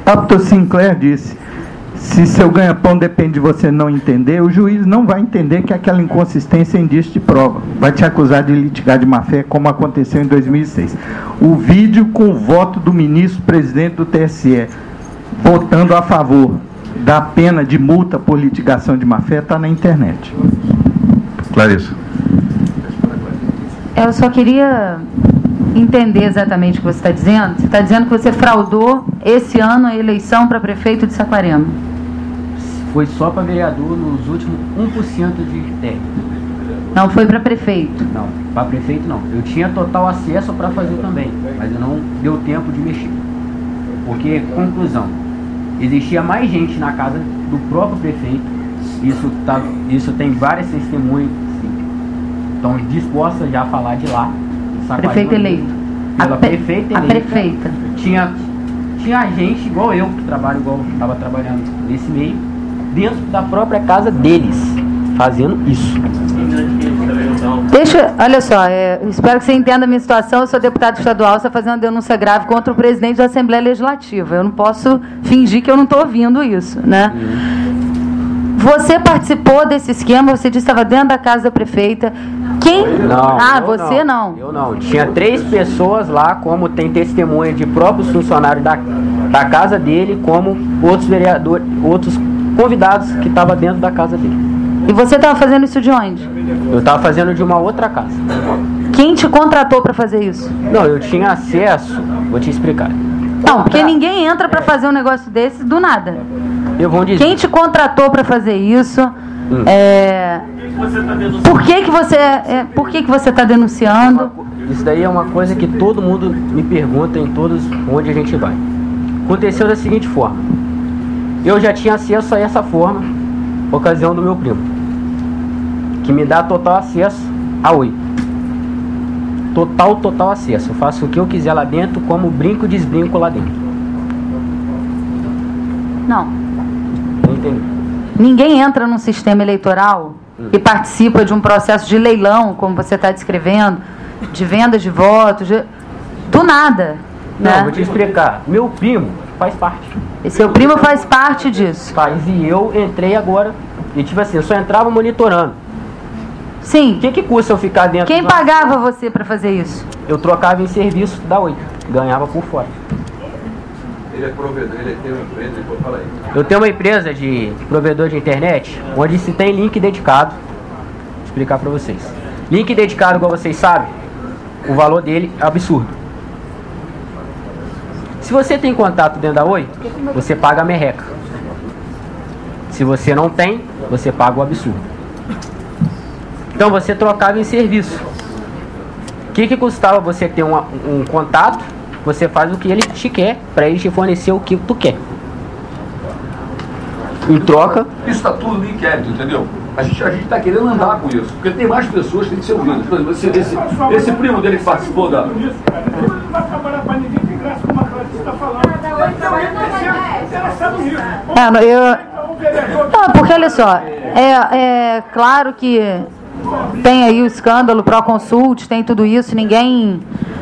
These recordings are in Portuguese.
Upton Sinclair disse: se seu ganha-pão depende de você não entender, o juiz não vai entender que aquela inconsistência é indício de prova. Vai te acusar de litigar de má-fé, como aconteceu em 2006. O vídeo com o voto do ministro-presidente do TSE, votando a favor da pena de multa por litigação de má-fé, está na internet. Clarissa. Eu só queria entender exatamente o que você está dizendo. Você está dizendo que você fraudou esse ano a eleição para prefeito de Saquarema. Foi só para vereador nos últimos 1% de técnico. Não foi para prefeito? Não, para prefeito não. Eu tinha total acesso para fazer também, mas eu não deu tempo de mexer. Porque, conclusão, existia mais gente na casa do próprio prefeito. Isso tem várias testemunhas, estão dispostas já a falar de lá. Prefeito eleito. Pela prefeita eleita. A prefeita. Tinha gente igual eu, que trabalho igual estava trabalhando nesse meio, dentro da própria casa deles, fazendo isso. Olha só, espero que você entenda a minha situação. Eu sou deputado estadual, você está fazendo uma denúncia grave contra o presidente da Assembleia Legislativa. Eu não posso fingir que eu não estou ouvindo isso, né? Você participou desse esquema, você disse que estava dentro da casa da prefeita. Quem? Não, você não. Eu não. Tinha 3 pessoas lá, como tem testemunha de próprios funcionários da casa dele, como outros vereadores, outros convidados que estavam dentro da casa dele. E você estava fazendo isso de onde? Eu estava fazendo de uma outra casa. Quem te contratou para fazer isso? Não, eu tinha acesso, vou te explicar. Não, porque ninguém entra para fazer um negócio desse do nada. Eu vou dizer. Quem te contratou para fazer isso? Por que você está denunciando? Isso daí é uma coisa que todo mundo me pergunta em todos onde a gente vai. Aconteceu da seguinte forma: eu já tinha acesso a essa forma, por ocasião do meu primo, que me dá total acesso a Oi. Total acesso. Eu faço o que eu quiser lá dentro, como brinco e desbrinco lá dentro. Não. Entendi. Ninguém entra num sistema eleitoral e participa de um processo de leilão, como você está descrevendo, de vendas de votos, do nada. Não, né? Vou te explicar. Meu primo faz parte. E seu primo faz parte disso. Faz, e eu entrei agora. E tipo assim, eu só entrava monitorando. Sim. O que custa eu ficar dentro? Quem pagava você para fazer isso? Eu trocava em serviço da Oi. Ganhava por fora. Ele é provedor, ele tem uma empresa, depois fala aí. Eu tenho uma empresa de provedor de internet, onde se tem link dedicado. Vou explicar pra vocês. Link dedicado, igual vocês sabem, o valor dele é absurdo. Se você tem contato dentro da Oi, você paga a merreca. Se você não tem, você paga o absurdo. Então você trocava em serviço. O que custava você ter um contato? Você faz o que ele te quer, para ele te fornecer o que tu quer. Em troca... Isso está tudo no inquérito, entendeu? A gente está querendo andar com isso, porque tem mais pessoas que têm que ser ouvidas. Por exemplo, esse primo dele que participou da... Não vai trabalhar para ninguém de graça, como a Clarissa está falando. Interessado nisso. Não, porque olha só, é claro que tem aí o escândalo Proconsult, tem tudo isso, ninguém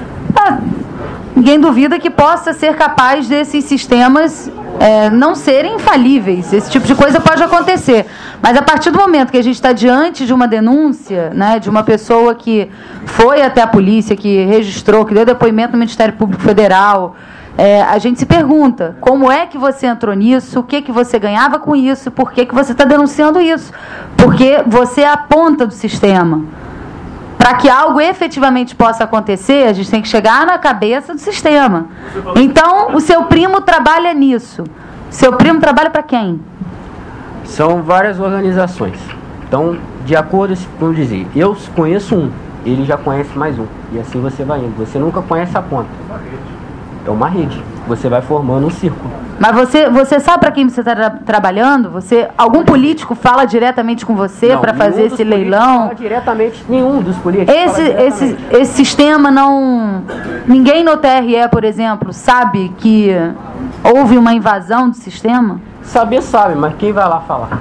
duvida que possa ser capaz desses sistemas não serem infalíveis. Esse tipo de coisa pode acontecer. Mas a partir do momento que a gente está diante de uma denúncia, né, de uma pessoa que foi até a polícia, que registrou, que deu depoimento no Ministério Público Federal, a gente se pergunta, como é que você entrou nisso, o que você ganhava com isso, por que você está denunciando isso? Porque você é a ponta do sistema. Para que algo efetivamente possa acontecer, a gente tem que chegar na cabeça do sistema. Então, o seu primo trabalha nisso. Seu primo trabalha para quem? São várias organizações. Então, de acordo com dizer, eu conheço um, ele já conhece mais um. E assim você vai indo. Você nunca conhece a ponta. É uma rede. Você vai formando um círculo. Mas você sabe para quem você está trabalhando? Algum político fala diretamente com você para fazer esse leilão? Fala diretamente, nenhum dos políticos. Esse sistema não... Ninguém no TRE, por exemplo, sabe que houve uma invasão do sistema? Saber sabe, mas quem vai lá falar?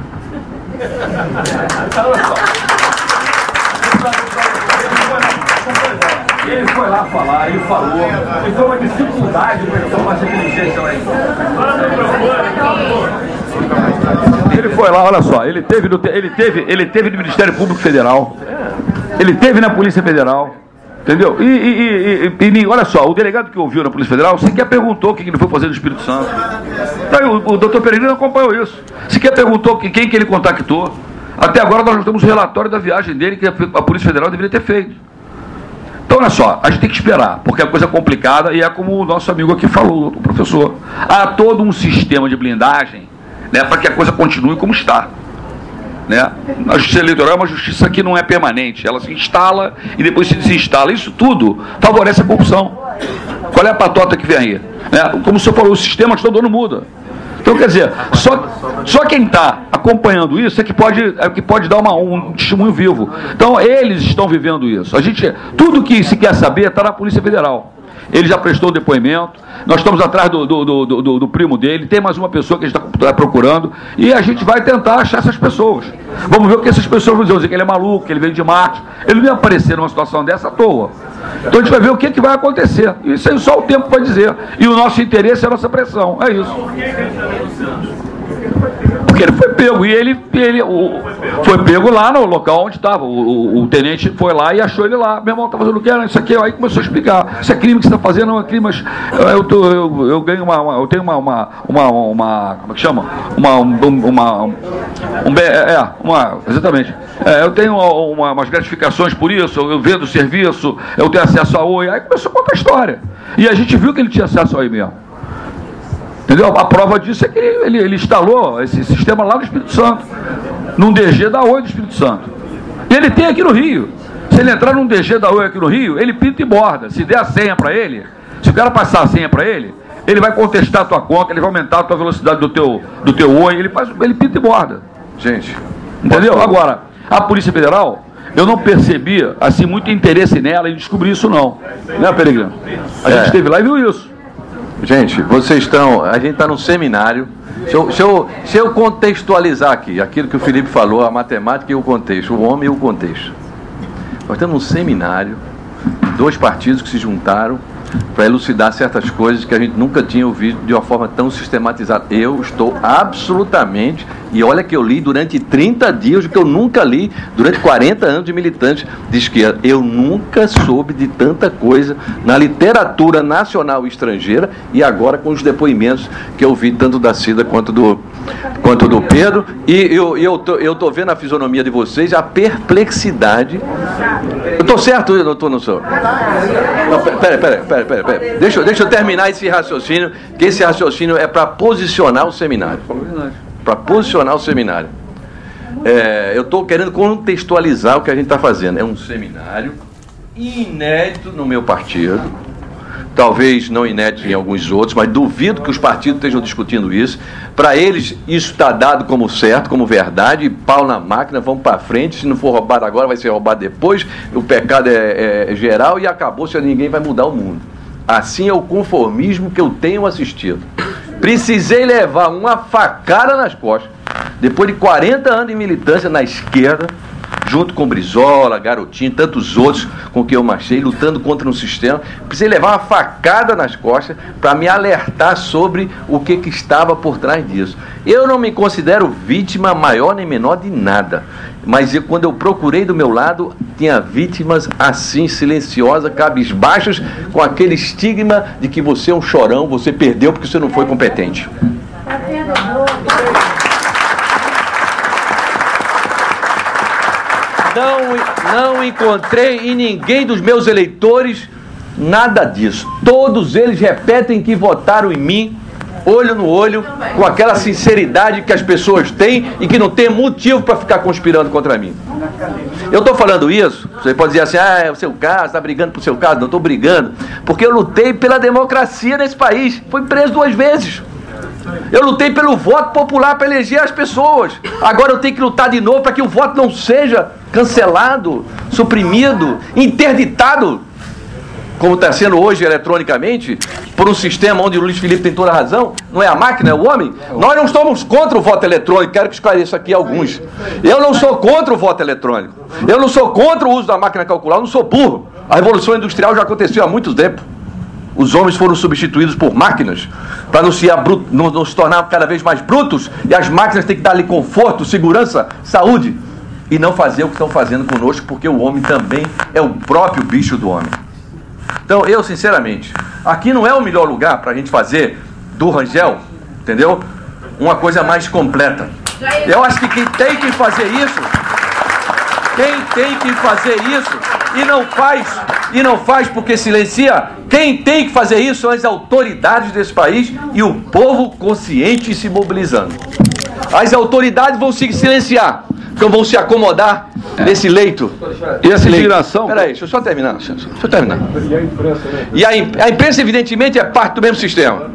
Ele foi lá falar, ele falou, e foi uma dificuldade para ele tomar essa inteligência lá em cima. Ele foi lá, olha só, ele teve no Ministério Público Federal, ele teve na Polícia Federal, entendeu? E olha só, o delegado que ouviu na Polícia Federal sequer perguntou o que ele foi fazer no Espírito Santo. Então, o doutor Peregrino acompanhou isso. Sequer perguntou quem que ele contactou. Até agora nós não temos o relatório da viagem dele que a Polícia Federal deveria ter feito. Então, olha só, a gente tem que esperar, porque é coisa complicada e é como o nosso amigo aqui falou, o professor. Há todo um sistema de blindagem, né, para que a coisa continue como está. Né? A justiça eleitoral é uma justiça que não é permanente, ela se instala e depois se desinstala. Isso tudo favorece a corrupção. Qual é a patota que vem aí? Né? Como o senhor falou, o sistema todo ano muda. Então, quer dizer, só quem está acompanhando isso é que pode dar um testemunho vivo. Então, eles estão vivendo isso. Tudo que se quer saber está na Polícia Federal. Ele já prestou depoimento, nós estamos atrás do primo dele, tem mais uma pessoa que a gente está procurando, e a gente vai tentar achar essas pessoas. Vamos ver o que essas pessoas vão dizer que ele é maluco, que ele veio de Marte. Ele não ia aparecer numa situação dessa à toa. Então a gente vai ver o que vai acontecer. Isso aí só o tempo vai dizer. E o nosso interesse é a nossa pressão. É isso. Porque ele foi pego, e ele foi pego lá no local onde estava. O tenente foi lá e achou ele lá. Meu irmão, está fazendo o que? Isso aqui, aí começou a explicar. Isso é crime que você está fazendo, não é crime, mas eu ganho eu tenho como é que chama? Exatamente. Eu tenho umas gratificações por isso, eu vendo o serviço, eu tenho acesso a Oi. Aí começou a contar a história. E a gente viu que ele tinha acesso a Oi mesmo. Entendeu? A prova disso é que ele instalou esse sistema lá no Espírito Santo, num DG da Oi do Espírito Santo. E ele tem aqui no Rio. Se ele entrar num DG da Oi aqui no Rio, ele pinta e borda. Se der a senha para ele, se o cara passar a senha para ele vai contestar a tua conta, ele vai aumentar a tua velocidade do teu Oi, ele pinta e borda. Gente, entendeu? Agora, a Polícia Federal, eu não percebia assim muito interesse nela em descobrir isso não. Né, Peregrino? A gente esteve lá e viu isso. Gente, a gente está num seminário. Se eu contextualizar aqui, aquilo que o Felipe falou, a matemática e o contexto, o homem e o contexto. Nós estamos num seminário, 2 partidos que se juntaram para elucidar certas coisas que a gente nunca tinha ouvido de uma forma tão sistematizada. Eu estou absolutamente, e olha que eu li durante 30 dias o que eu nunca li durante 40 anos de militante de esquerda. Eu nunca soube de tanta coisa na literatura nacional e estrangeira, e agora com os depoimentos que eu vi tanto da Cida quanto do Pedro, e eu estou vendo a fisionomia de vocês, a perplexidade. Eu estou certo ou não sou? Pera. Deixa eu terminar esse raciocínio, que esse raciocínio é para posicionar o seminário. Para posicionar o seminário. Eu estou querendo contextualizar o que a gente está fazendo. É um seminário inédito no meu partido, talvez não inédito em alguns outros, mas duvido que os partidos estejam discutindo isso. Para eles, isso está dado como certo, como verdade, pau na máquina, vamos para frente. Se não for roubado agora, vai ser roubado depois. O pecado é geral e acabou, se ninguém vai mudar o mundo. Assim é o conformismo que eu tenho assistido. Precisei levar uma facada nas costas, depois de 40 anos de militância na esquerda, junto com Brizola, Garotinho, tantos outros com quem eu marchei, lutando contra um sistema. Precisei levar uma facada nas costas para me alertar sobre o que estava por trás disso. Eu não me considero vítima maior nem menor de nada, mas quando eu procurei do meu lado, tinha vítimas assim, silenciosas, cabisbaixas, com aquele estigma de que você é um chorão, você perdeu porque você não foi competente. Não encontrei em ninguém dos meus eleitores nada disso. Todos eles repetem que votaram em mim, olho no olho, com aquela sinceridade que as pessoas têm e que não tem motivo para ficar conspirando contra mim. Eu estou falando isso, você pode dizer assim, é o seu caso, está brigando por seu caso. Não estou brigando, porque eu lutei pela democracia nesse país. Fui preso 2 vezes. Eu lutei pelo voto popular para eleger as pessoas. Agora eu tenho que lutar de novo para que o voto não seja cancelado, suprimido, interditado, como está sendo hoje eletronicamente, por um sistema onde o Luiz Felipe tem toda a razão. Não é a máquina, é o homem. Nós não estamos contra o voto eletrônico. Quero que esclareça aqui alguns. Eu não sou contra o voto eletrônico. Eu não sou contra o uso da máquina calcular. Eu não sou burro. A Revolução Industrial já aconteceu há muito tempo. Os homens foram substituídos por máquinas para não se tornar cada vez mais brutos, e as máquinas têm que dar-lhe conforto, segurança, saúde, e não fazer o que estão fazendo conosco, porque o homem também é o próprio bicho do homem. Então, eu, sinceramente, aqui não é o melhor lugar para a gente fazer do Rangel, entendeu? Uma coisa mais completa. Eu acho que quem tem que fazer isso, e não faz porque silencia, quem tem que fazer isso são as autoridades desse país e o povo consciente se mobilizando. As autoridades vão se silenciar, então vão se acomodar nesse leito. E essa indignação... Peraí, deixa eu só terminar. E a imprensa, evidentemente, é parte do mesmo sistema.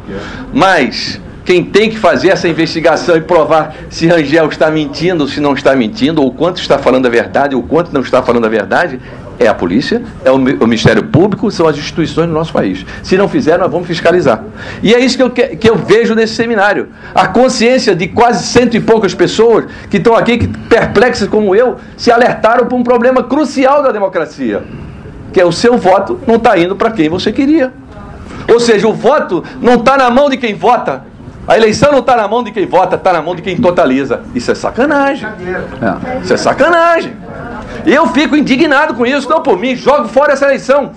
Mas quem tem que fazer essa investigação e provar se Rangel está mentindo ou se não está mentindo, ou quanto está falando a verdade ou quanto não está falando a verdade, é a polícia, é o Ministério Público, são as instituições do nosso país. Se não fizer, nós vamos fiscalizar. E é isso que eu vejo nesse seminário. A consciência de quase 100 e poucas pessoas que estão aqui, que perplexas como eu, se alertaram para um problema crucial da democracia, que é o seu voto não está indo para quem você queria. Ou seja, o voto não está na mão de quem vota. A eleição não está na mão de quem vota, está na mão de quem totaliza. Isso é sacanagem. Isso é sacanagem. Eu fico indignado com isso. Não, por mim, jogo fora essa eleição.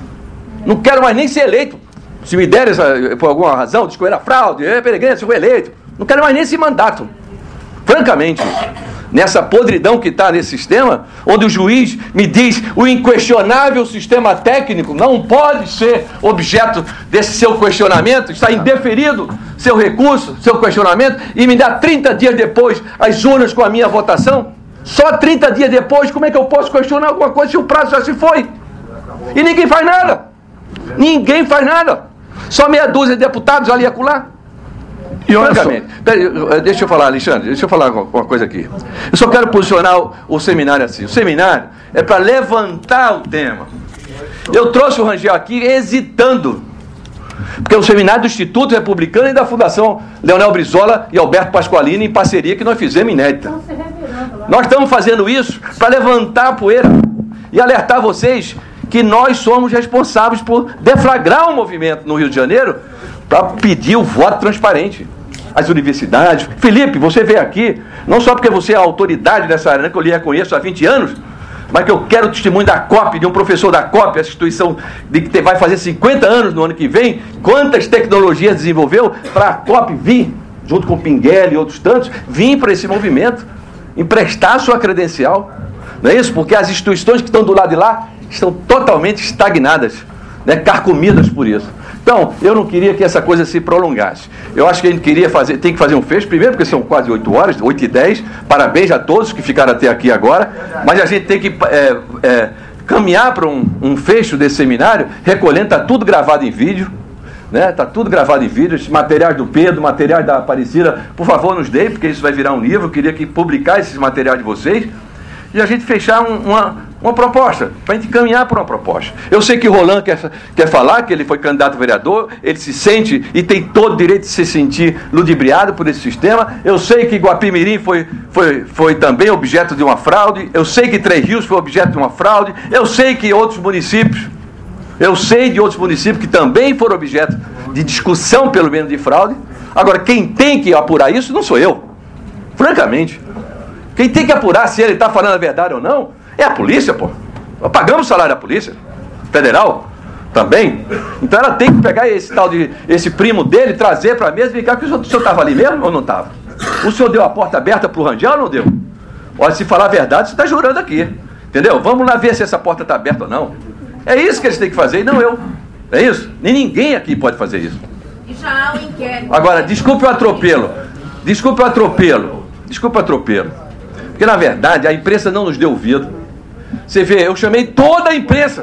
Não quero mais nem ser eleito. Se me der por alguma razão, diz que eu era fraude, Peregrino, se eu fui eleito. Não quero mais nem esse mandato. Francamente, nessa podridão que está nesse sistema, onde o juiz me diz o inquestionável sistema técnico não pode ser objeto desse seu questionamento, está indeferido seu recurso, seu questionamento, e me dá 30 dias depois as urnas com a minha votação. Só 30 dias depois, como é que eu posso questionar alguma coisa se o prazo já se foi? E ninguém faz nada. Ninguém faz nada. Só meia dúzia de deputados ali e acolá. E francamente, deixa eu falar, Alexandre, deixa eu falar uma coisa aqui. Eu só quero posicionar o seminário assim. O seminário é para levantar o tema. Eu trouxe o Rangel aqui hesitando, porque é o seminário do Instituto Republicano e da Fundação Leonel Brizola e Alberto Pasqualini, em parceria, que nós fizemos inédita. Nós estamos fazendo isso para levantar a poeira e alertar vocês que nós somos responsáveis por deflagrar um movimento no Rio de Janeiro para pedir o voto transparente. As universidades. Felipe, você veio aqui, não só porque você é a autoridade dessa área, né, que eu lhe reconheço há 20 anos, mas que eu quero o testemunho da COP, de um professor da COP, essa instituição que vai fazer 50 anos no ano que vem, quantas tecnologias desenvolveu para a COP vir, junto com o Pinguelli e outros tantos, vir para esse movimento, emprestar sua credencial. Não é isso? Porque as instituições que estão do lado de lá estão totalmente estagnadas, né, carcomidas por isso. Então, eu não queria que essa coisa se prolongasse. Eu acho que a gente tem que fazer um fecho, primeiro porque são quase 8 horas, 8h10, parabéns a todos que ficaram até aqui agora, mas a gente tem que caminhar para um fecho desse seminário, recolhendo, está tudo gravado em vídeo, né? Está tudo gravado em vídeo, esses materiais do Pedro, materiais da Aparecida, por favor nos deem, porque isso vai virar um livro, eu queria que publicar esses materiais de vocês, e a gente fechar uma proposta, para a gente caminhar para uma proposta. Eu sei que o Roland quer falar, que ele foi candidato a vereador, ele se sente e tem todo o direito de se sentir ludibriado por esse sistema. Eu sei que Guapimirim foi também objeto de uma fraude, eu sei que Três Rios foi objeto de uma fraude, eu sei que outros municípios, que também foram objeto de discussão, pelo menos de fraude. Agora, quem tem que apurar isso não sou eu, francamente. Quem tem que apurar se ele está falando a verdade ou não é a polícia, pô. Nós pagamos o salário da polícia federal também. Então ela tem que pegar esse primo dele, trazer para a mesa e ficar, que o senhor estava ali mesmo ou não estava? O senhor deu a porta aberta para o Rangel ou não deu? Olha, se falar a verdade, você está jurando aqui. Entendeu? Vamos lá ver se essa porta está aberta ou não. É isso que eles têm que fazer e não eu. É isso? Nem ninguém aqui pode fazer isso. E já há um inquérito. Agora, desculpe o atropelo. Porque, na verdade, a imprensa não nos deu ouvido. Você vê, eu chamei toda a imprensa.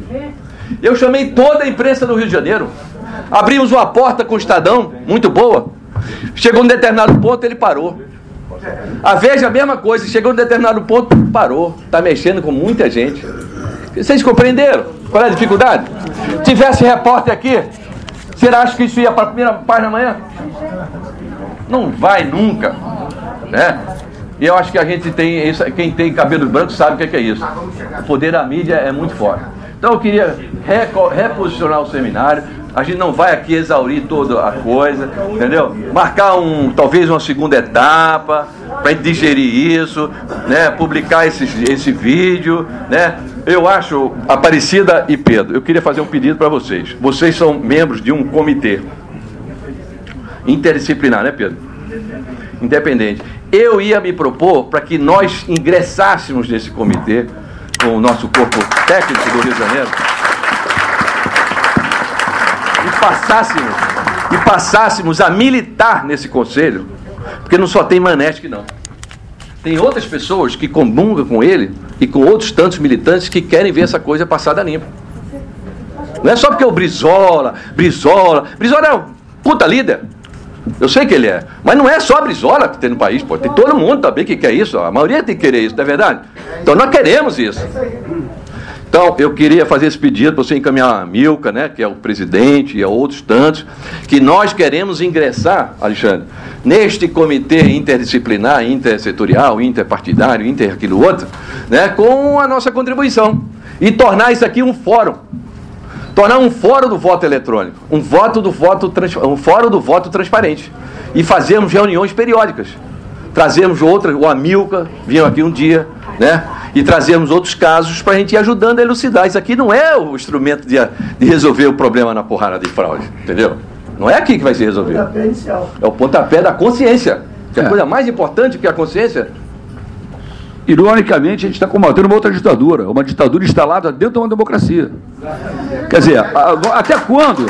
Do Rio de Janeiro. Abrimos uma porta com o Estadão, muito boa. Chegou em determinado ponto, ele parou. A Veja, a mesma coisa. Chegou em determinado ponto, parou. Está mexendo com muita gente. Vocês compreenderam? Qual é a dificuldade? Tivesse repórter aqui, será que isso ia para a primeira página amanhã? Não vai nunca. Né? E eu acho que a gente tem isso, quem tem cabelo branco sabe o que é isso. O poder da mídia é muito forte. Então eu queria reposicionar o seminário. A gente não vai aqui exaurir toda a coisa, entendeu? Marcar talvez uma segunda etapa para digerir isso, né? Publicar esse vídeo, né? Eu acho, Aparecida e Pedro, eu queria fazer um pedido para vocês. Vocês são membros de um comitê interdisciplinar, né, Pedro? Independente. Eu ia me propor para que nós ingressássemos nesse comitê com o nosso corpo técnico do Rio de Janeiro e passássemos a militar nesse conselho, porque não só tem Manesc, não. Tem outras pessoas que comungam com ele e com outros tantos militantes que querem ver essa coisa passada limpa. Não é só porque o Brizola é um puta líder. Eu sei que ele é, mas não é só a Brizola que tem no país, pô. Tem todo mundo também que quer isso, a maioria tem que querer isso, não é verdade? Então nós queremos isso. Então eu queria fazer esse pedido para você encaminhar a Milka, né, que é o presidente, e a outros tantos, que nós queremos ingressar, Alexandre, neste comitê interdisciplinar, intersetorial, interpartidário, aquilo outro, né, com a nossa contribuição, e tornar isso aqui um fórum. Tornar um fórum do voto eletrônico, um fórum do voto transparente. E fazermos reuniões periódicas. Trazemos o Amilca, vinha aqui um dia, né? E trazemos outros casos para a gente ir ajudando a elucidar. Isso aqui não é o instrumento de resolver o problema na porrada de fraude, entendeu? Não é aqui que vai se resolver. É o pontapé da consciência. Que é a coisa mais importante que a consciência. Ironicamente, a gente está combatendo uma outra ditadura, uma ditadura instalada dentro de uma democracia. Quer dizer, até quando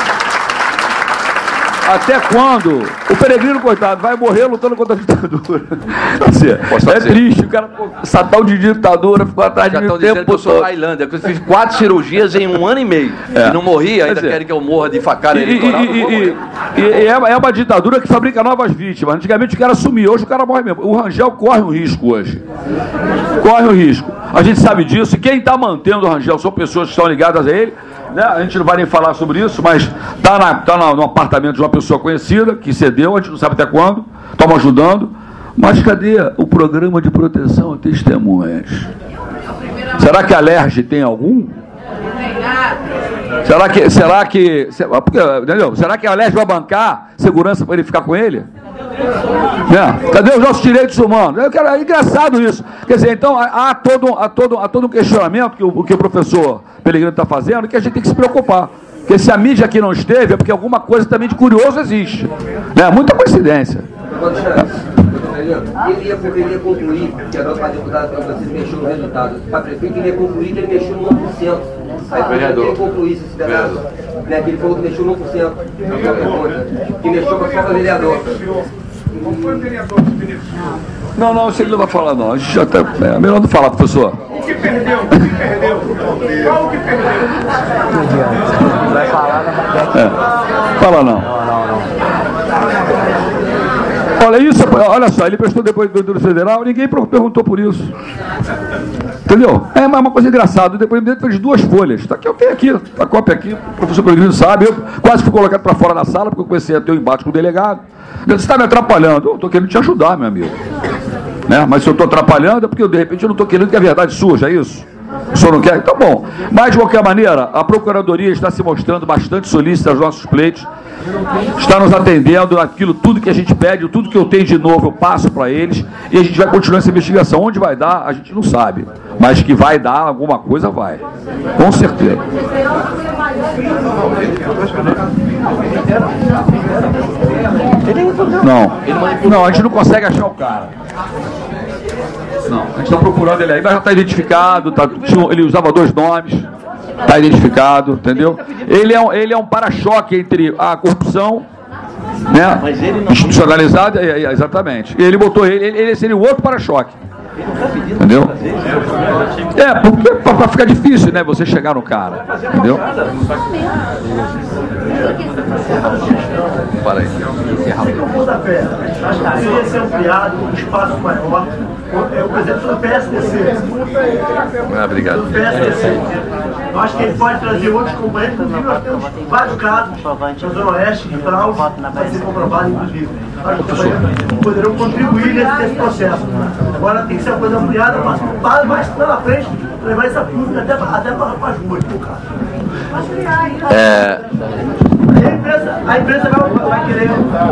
o Peregrino, coitado, vai morrer lutando contra a ditadura? Quer dizer, é triste, o cara, essa tal de ditadura ficou atrás de mim o tempo todo. Eu sou Tailândia, eu fiz 4 cirurgias em 1 ano e meio. E não morri, ainda querem que eu morra de facada eleitoral. É uma ditadura que fabrica novas vítimas. Antigamente o cara sumia, hoje o cara morre mesmo. O Rangel corre um risco hoje. Corre um risco. A gente sabe disso, e quem está mantendo o Rangel são pessoas que estão ligadas a ele. Né? A gente não vai nem falar sobre isso, mas está no apartamento de uma pessoa conhecida, que cedeu, a gente não sabe até quando, estamos ajudando. Mas cadê o programa de proteção a testemunhas? Será que a LERJ tem algum? Será que a LERJ vai bancar segurança para ele ficar com ele? Cadê os nossos direitos humanos? É engraçado isso. Quer dizer, então há todo um questionamento que o professor Peregrino está fazendo, que a gente tem que se preocupar. Porque se a mídia aqui não esteve, é porque alguma coisa também de curioso existe. Muita coincidência. Ele ia concluir, que agora para deputado Francisco mexeu no resultado. Para prefeito, ele ia concluir que ele mexeu no 1%. Aí que ele concluísse esse pedaço, né, que ele falou que mexeu no 1%. Que mexeu para só para vereador. Qual foi o vereador que beneficiou? Não, isso ele não vai falar, não. A gente já tá, é melhor não falar, professor. O que perdeu? Qual o que perdeu? Vai falar, Fala não. Olha só, ele prestou depois do federal, ninguém perguntou por isso. Entendeu? É uma coisa engraçada. O depoimento foi de 2 folhas. Tá aqui, eu tenho aqui, a cópia aqui, o professor Peregrino sabe. Eu quase fui colocado para fora da sala, porque eu comecei a ter um embate com o delegado. Você está me atrapalhando. Eu estou querendo te ajudar, meu amigo. Mas se eu estou atrapalhando, é porque de repente eu não estou querendo que a verdade surja, é isso? O senhor não quer? Então, bom. Mas, de qualquer maneira, a Procuradoria está se mostrando bastante solícita aos nossos pleitos, está nos atendendo aquilo, tudo que a gente pede, tudo que eu tenho de novo eu passo para eles, e a gente vai continuar essa investigação. Onde vai dar, a gente não sabe, mas que vai dar alguma coisa, vai. Com certeza. Não, a gente não consegue achar o cara. Não, a gente está procurando ele aí, mas já está identificado, ele usava 2 nomes, está identificado, entendeu? Ele é um para-choque entre a corrupção, né, institucionalizada, exatamente. Ele botou ele seria o outro para-choque. Entendeu? Porque para ficar difícil, né, você chegar no cara, entendeu? Para aí. Acho que deveria ser ampliado um espaço maior. O exemplo do PSDC. Obrigado. Do PSDC. Eu acho que ele pode trazer outros companheiros. Inclusive, nós temos vários casos na Zona Oeste de fraude, vai ser comprovado, inclusive. Acho que poderão contribuir nesse processo. Agora tem que ser uma coisa ampliada, mas lá na frente levar essa pública até para as ruas, pô, cara. A empresa vai querer.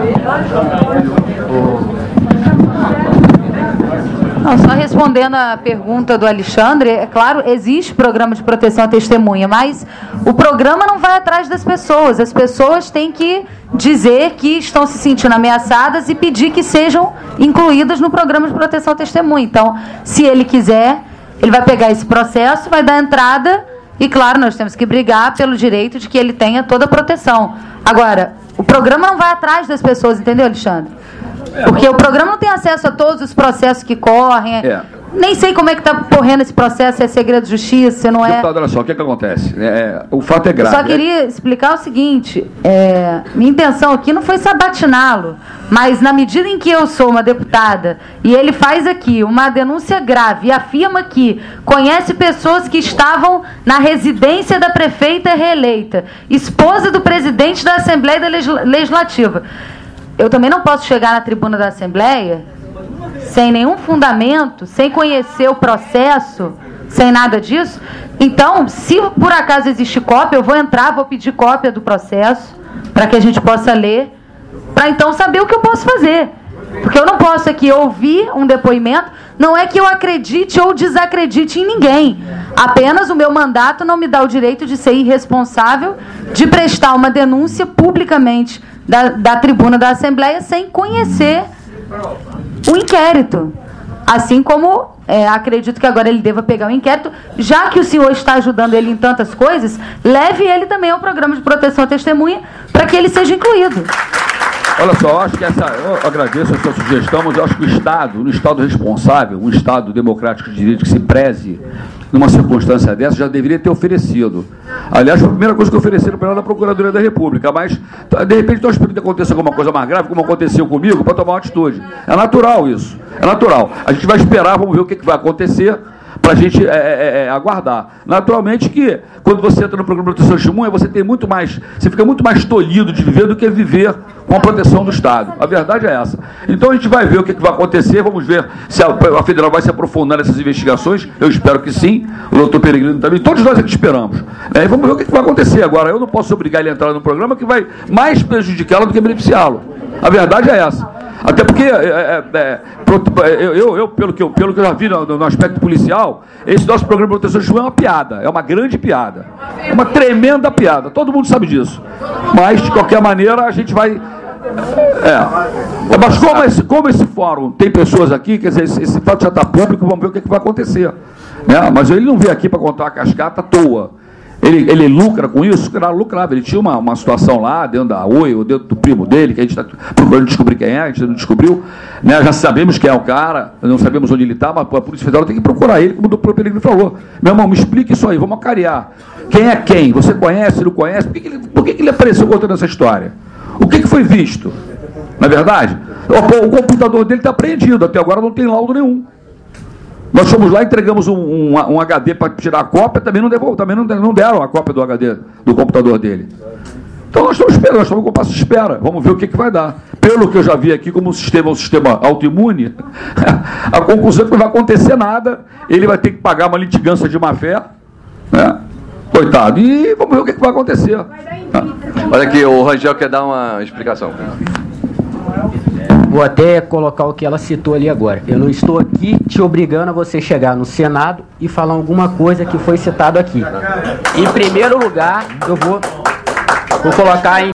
Não, só respondendo a pergunta do Alexandre, é claro, existe programa de proteção à testemunha, mas o programa não vai atrás das pessoas. As pessoas têm que dizer que estão se sentindo ameaçadas e pedir que sejam incluídas no programa de proteção à testemunha. Então, se ele quiser, ele vai pegar esse processo, vai dar entrada e, claro, nós temos que brigar pelo direito de que ele tenha toda a proteção. Agora, o programa não vai atrás das pessoas, entendeu, Alexandre? Porque o programa não tem acesso a todos os processos que correm. Nem sei como é que está correndo esse processo, se é segredo de justiça, se não é. Deputado, olha só, o que acontece? O fato é grave. Eu só queria explicar o seguinte, minha intenção aqui não foi sabatiná-lo, mas na medida em que eu sou uma deputada e ele faz aqui uma denúncia grave e afirma que conhece pessoas que estavam na residência da prefeita reeleita, esposa do presidente da Assembleia Legislativa, eu também não posso chegar na tribuna da Assembleia sem nenhum fundamento, sem conhecer o processo, sem nada disso. Então, se por acaso existe cópia, eu vou entrar, vou pedir cópia do processo, para que a gente possa ler, para então saber o que eu posso fazer. Porque eu não posso aqui ouvir um depoimento, não é que eu acredite ou desacredite em ninguém. Apenas o meu mandato não me dá o direito de ser irresponsável, de prestar uma denúncia publicamente da tribuna da Assembleia sem conhecer o inquérito. Assim como acredito que agora ele deva pegar o inquérito, já que o senhor está ajudando ele em tantas coisas, leve ele também ao programa de proteção à testemunha para que ele seja incluído. Olha só, eu acho que eu agradeço a sua sugestão, mas eu acho que o Estado, um Estado responsável, um Estado democrático de direito que se preze numa circunstância dessa, já deveria ter oferecido. Aliás, foi a primeira coisa que ofereceram para ela da Procuradoria da República, mas de repente estou esperando que aconteça alguma coisa mais grave, como aconteceu comigo, para tomar uma atitude. É natural isso, é natural. A gente vai esperar, vamos ver o que vai acontecer, para a gente aguardar. Naturalmente que, quando você entra no programa de proteção de testemunha, você fica muito mais tolhido de viver do que viver com a proteção do Estado. A verdade é essa. Então a gente vai ver o que vai acontecer, vamos ver se a Federal vai se aprofundar nessas investigações, eu espero que sim, o doutor Peregrino também, todos nós aqui esperamos. E vamos ver o que vai acontecer. Agora, eu não posso obrigar ele a entrar no programa que vai mais prejudicá-lo do que beneficiá-lo. A verdade é essa. Até porque, pelo que eu já vi no aspecto policial, esse nosso programa de proteção de testemunha é uma piada, é uma grande piada, é uma tremenda piada, todo mundo sabe disso. Mas, de qualquer maneira, a gente vai... Mas como esse fórum tem pessoas aqui, quer dizer, esse fato já está público, vamos ver o que vai acontecer. Mas ele não veio aqui para contar a cascata à toa. Ele lucra com isso? Lucrava. Ele tinha uma situação lá, dentro da Oi, ou dentro do primo dele, que a gente está procurando descobrir quem é, a gente não descobriu. Já sabemos quem é o cara, não sabemos onde ele está, mas a Polícia Federal tem que procurar ele, como o doutor Peregrino falou. Meu irmão, me explique isso aí, vamos acarear. Quem é quem? Você conhece, não conhece? Por que ele apareceu contando essa história? O que foi visto? Não é verdade? O computador dele está apreendido, até agora não tem laudo nenhum. Nós fomos lá, entregamos um HD para tirar a cópia, também não deram a cópia do HD do computador dele. Então nós estamos esperando, nós estamos com passo de espera. Vamos ver o que vai dar. Pelo que eu já vi aqui, como o sistema é um sistema autoimune, a conclusão é que não vai acontecer nada, ele vai ter que pagar uma litigância de má-fé, né? Coitado. E vamos ver o que vai acontecer. Olha aqui, o Rangel quer dar uma explicação. Vou até colocar o que ela citou ali agora. Eu não estou aqui te obrigando a você chegar no Senado e falar alguma coisa que foi citado aqui. Em primeiro lugar, eu vou colocar em